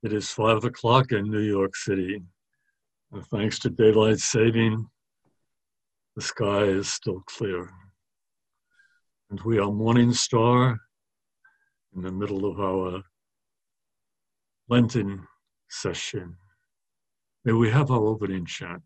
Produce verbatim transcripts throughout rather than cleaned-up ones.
It is five o'clock in New York City. And thanks to daylight saving, the sky is still clear. And we are Morning Star in the middle of our Lenten session. May we have our opening chant.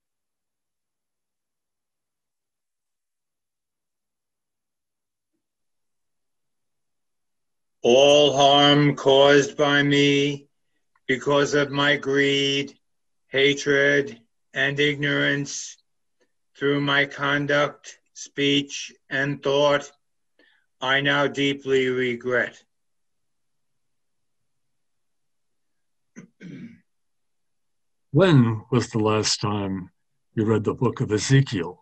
All harm caused by me because of my greed, hatred, and ignorance through my conduct, speech, and thought, I now deeply regret. When was the last time you read the book of Ezekiel?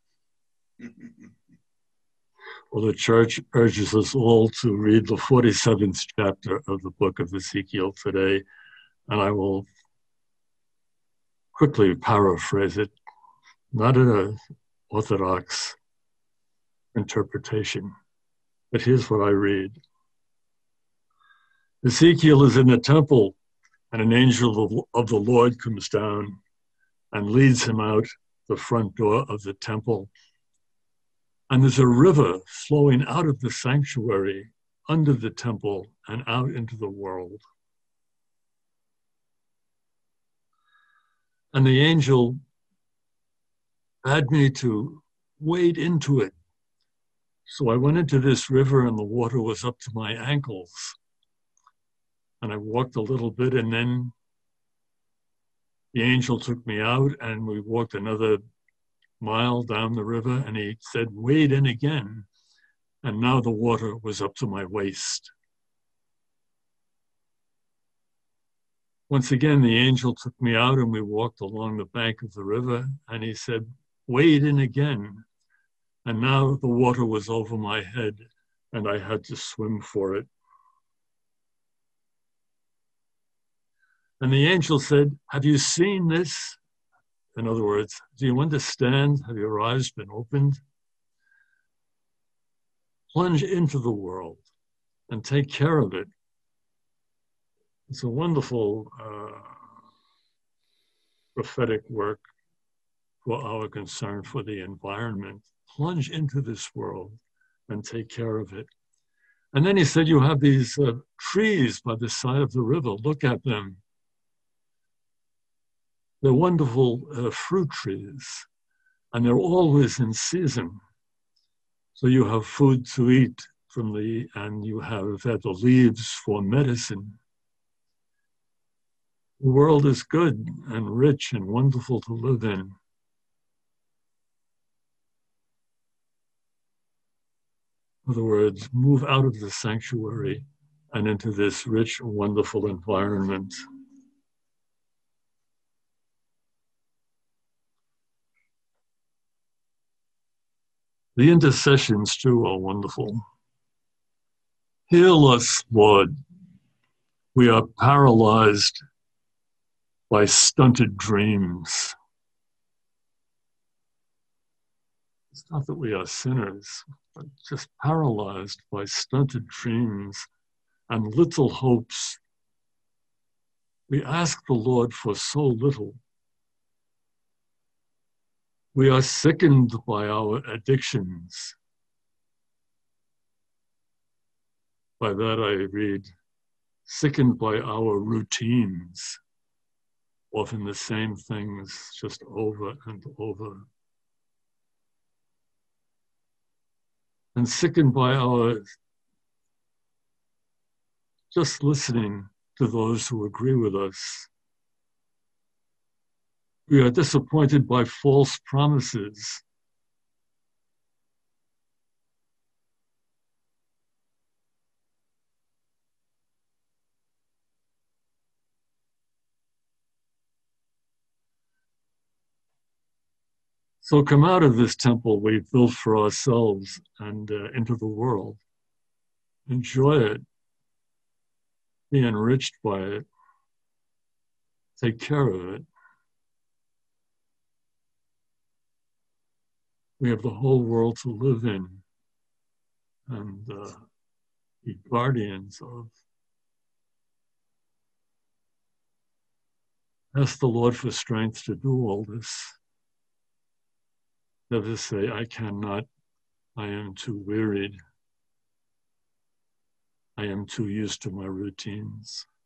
Well, the church urges us all to read the forty-seventh chapter of the book of Ezekiel today, and I will quickly paraphrase it, not in an orthodox interpretation, but here's what I read. Ezekiel is in the temple, and an angel of the Lord comes down and leads him out the front door of the temple. And there's a river flowing out of the sanctuary, under the temple, and out into the world. And the angel had me to wade into it. So I went into this river and the water was up to my ankles. And I walked a little bit and then the angel took me out and we walked another mile down the river and he said, wade in again. And now the water was up to my waist. Once again, the angel took me out and we walked along the bank of the river and he said, wade in again. And now the water was over my head and I had to swim for it. And the angel said, have you seen this? In other words, do you understand? Have your eyes been opened? Plunge into the world and take care of it. It's a wonderful uh, prophetic work for our concern for the environment. Plunge into this world and take care of it. And then he said, you have these uh, trees by the side of the river. Look at them. They're wonderful uh, fruit trees, and they're always in season. So you have food to eat from the, and you have uh, the leaves for medicine. The world is good and rich and wonderful to live in. In other words, move out of the sanctuary and into this rich, wonderful environment. The intercessions, too, are wonderful. Heal us, Lord. We are paralyzed by stunted dreams. It's not that we are sinners, but just paralyzed by stunted dreams and little hopes. We ask the Lord for so little. We are sickened by our addictions. By that I read, sickened by our routines, often the same things just over and over. And sickened by our just listening to those who agree with us. We are disappointed by false promises. So come out of this temple we've built for ourselves and uh, into the world. Enjoy it. Be enriched by it. Take care of it. We have the whole world to live in and uh, be guardians of. Ask the Lord for strength to do all this. Never say, I cannot, I am too wearied. I am too used to my routines.